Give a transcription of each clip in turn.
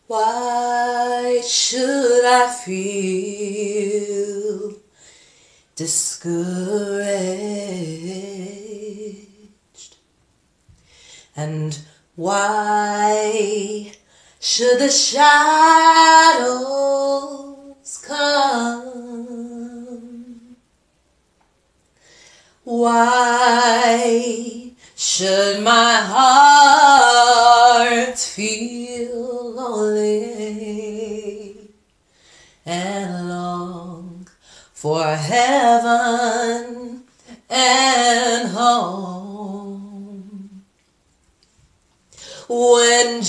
Why should I feel discouraged? And why should the shadows come? Why should my heart feel lonely and long for heaven and home, when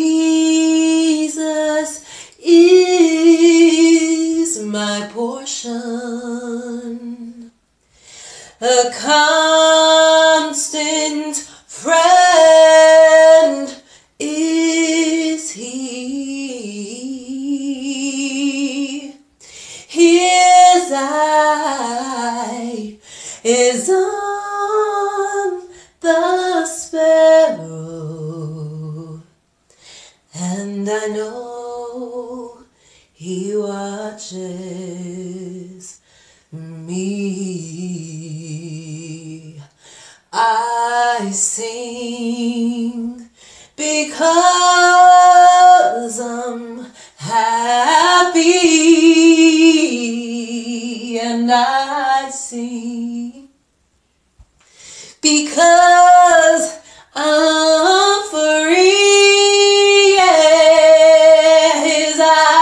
Jesus is my portion, a constant friend is he. His eye is on the sparrow, and I know he watches me. I sing because I'm happy, and I sing because I'm free. Yeah, his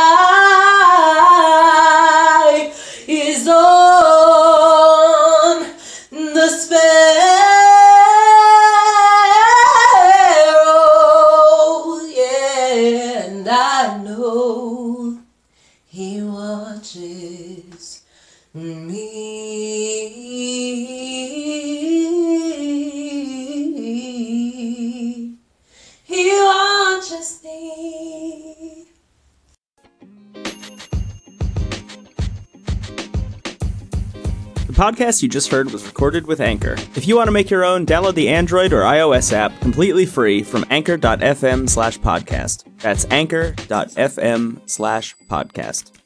eye is on the sparrow, yeah, and I know he watches me. He watches me. The podcast you just heard was recorded with Anchor. If you want to make your own, download the Android or iOS app completely free from anchor.fm/podcast. That's anchor.fm/podcast.